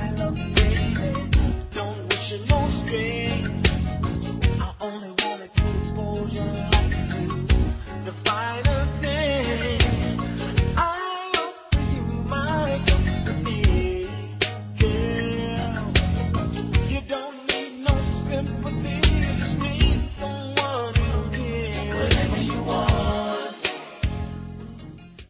love, baby. Don't wish it no string. I only wanted to exposure.